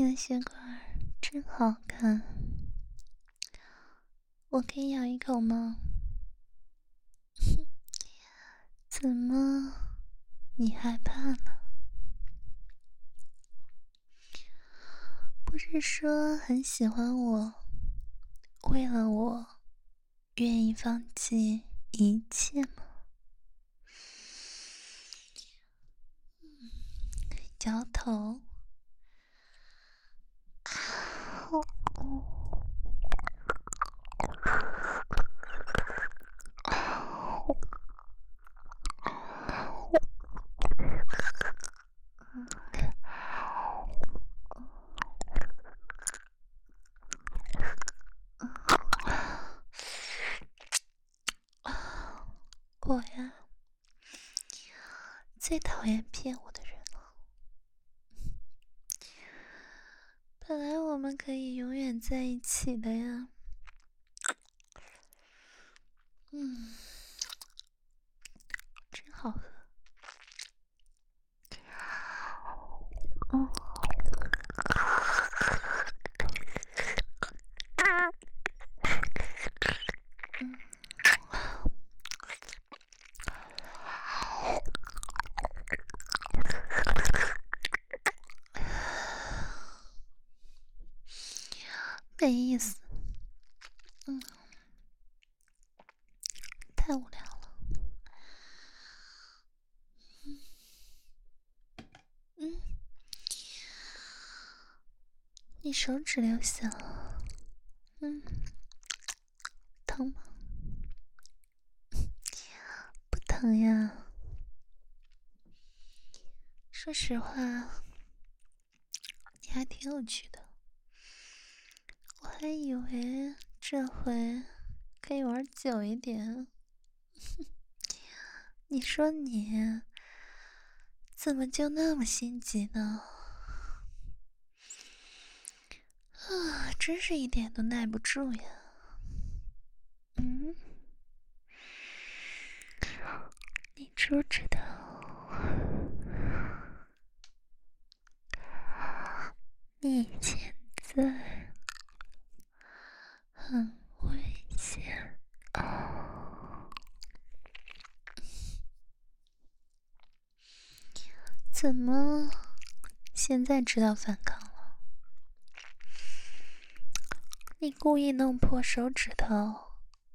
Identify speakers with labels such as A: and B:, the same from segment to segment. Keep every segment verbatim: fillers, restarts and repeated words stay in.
A: 你的血管真好看，我可以咬一口吗？怎么，你害怕呢？不是说很喜欢我，为了我愿意放弃一切吗？摇头。我呀，最讨厌骗我的人了。本来我们可以永远在一起的呀。嗯，真好喝。嗯。没意思。嗯，太无聊了。嗯，你手指流血了。嗯，疼吗？不疼呀。说实话，你还挺有趣的。我还以为这回可以玩久一点。你说你怎么就那么心急呢？啊，真是一点都耐不住呀。嗯，你知不知道你现在很危险啊？怎么现在知道反抗了？你故意弄破手指头，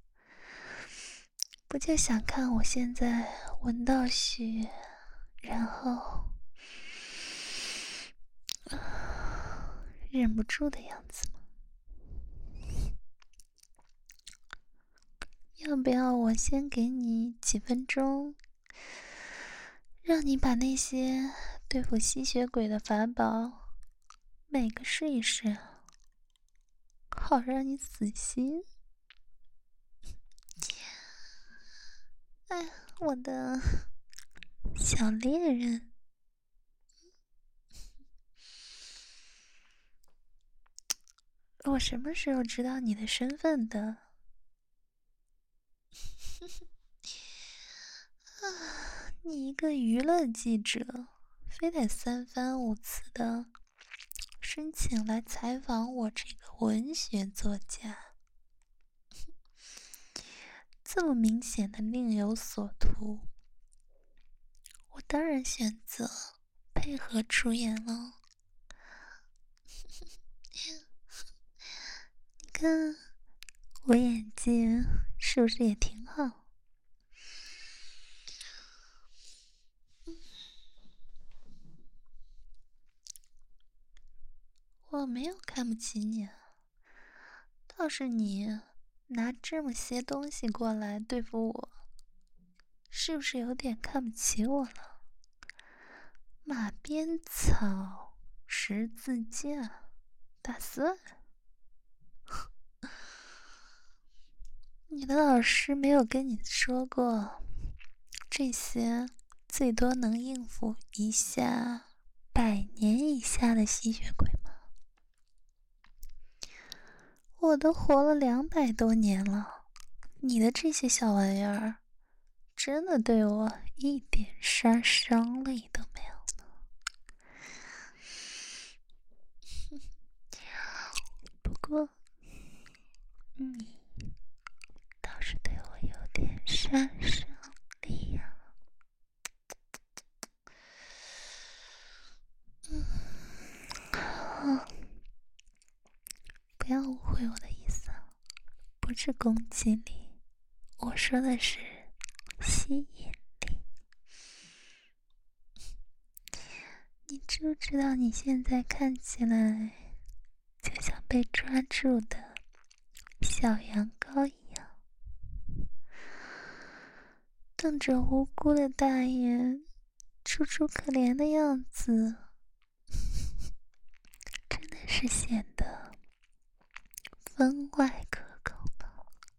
A: 不就想看我现在闻到血，然后、呃、忍不住的样子吗？要不要我先给你几分钟，让你把那些对付吸血鬼的法宝每个试一试，好让你死心。哎呀，我的小猎人。我什么时候知道你的身份的？啊，你一个娱乐记者，非得三番五次的申请来采访我这个文学作家，这么明显的另有所图，我当然选择配合出演了。你看我演技是不是也挺好？我没有看不起你啊，倒是你拿这么些东西过来对付我，是不是有点看不起我了？马鞭草、十字架、打算？你的老师没有跟你说过，这些最多能应付一下百年以下的吸血鬼吗？我都活了两百多年了，你的这些小玩意儿，真的对我一点杀伤力都没有呢。 过你倒是对我有点杀伤力呀、啊。嗯，不要误会我的意思啊，不是攻击力，我说的是吸引力。你知不知道你现在看起来就像被抓住的小羊羔一样，瞪着无辜的大眼，楚楚可怜的样子，真的是显得分外可口呢。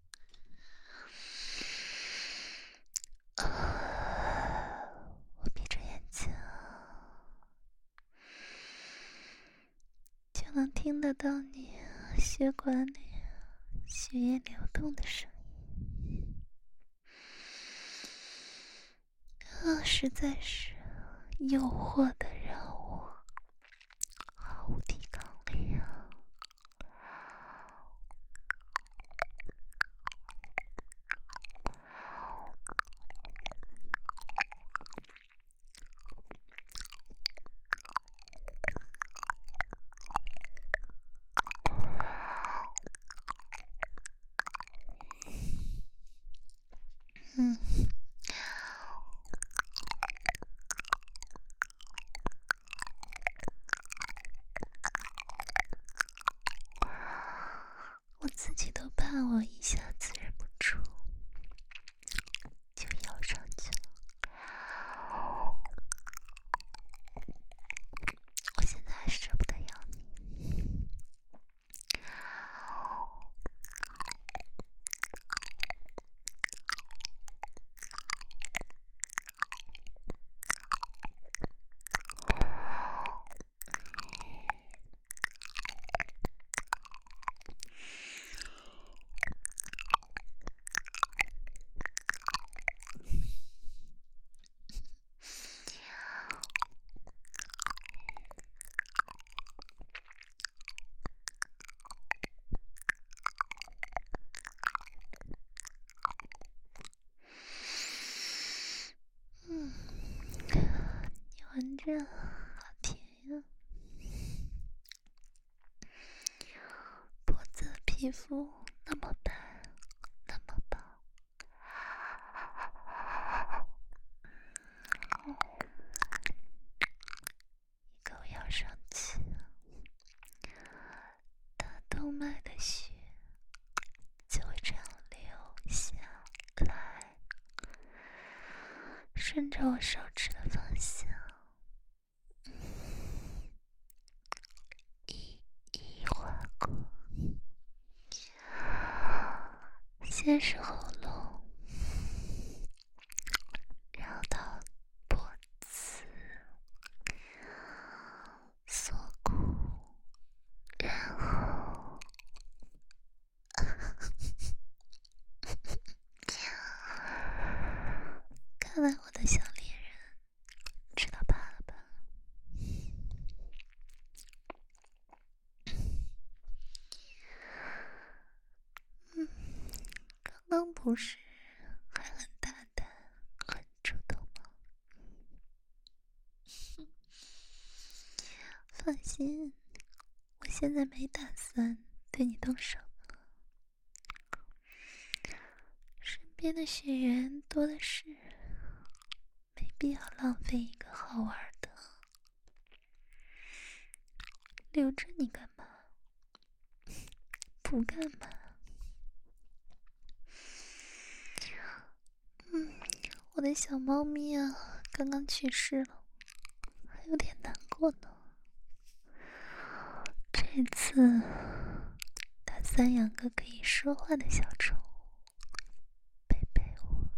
A: 啊，我闭着眼睛就能听得到你血管里血液流动的声音，啊，实在是诱惑的让我毫无抵抗力啊！嗯，我自己都怕我一下子忍不住就咬上去了，我现在还舍不得咬你。嗯，你闻着好甜呀，脖子的皮肤那么白，那么薄，一口咬上去，大动脉的血就会这样流下来，顺着我手指的方向一一划过，先是喉咙，然后到脖子、锁骨，然后看来我的小猎人知道怕了吧？嗯，刚刚不是还很大胆、很主动吗？放心，我现在没打算对你动手了，身边的学员多的是，没必要浪费一个好玩的，留着你干嘛？不干嘛？嗯，我的小猫咪啊，刚刚去世了，还有点难过呢。这次打算养个可以说话的小宠物，陪陪我。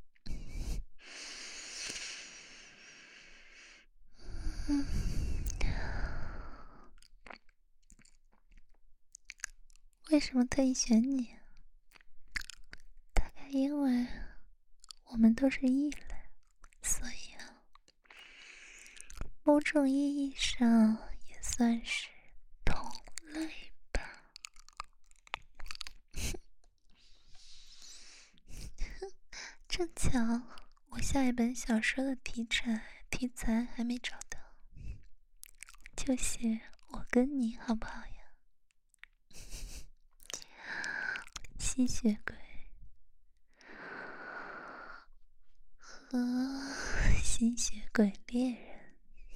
A: 嗯，为什么特意选你？大概因为我们都是异类，所以啊，某种意义上也算是同类吧。 正巧我下一本小说的题材题材还没找到，就写我跟你好不好呀？吸血鬼和吸血鬼猎人，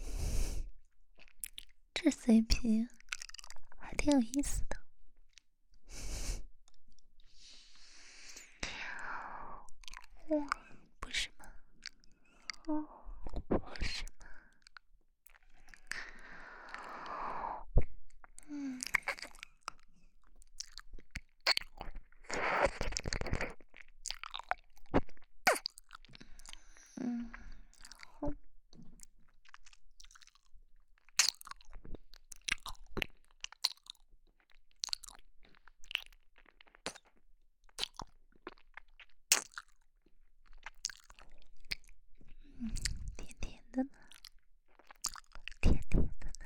A: 这 C P 还挺有意思的。哇，不是吗？哦，不是吗？嗯。嗯，好。嗯，甜甜的呢，甜甜的呢。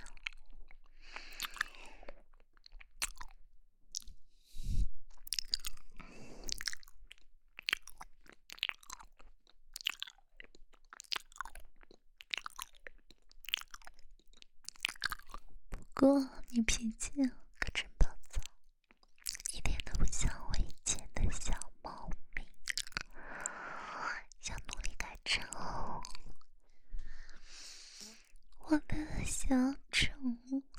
A: 不过你脾气可真暴躁，一点都不像我以前的小猫咪，要努力改正哦，我的小宠物。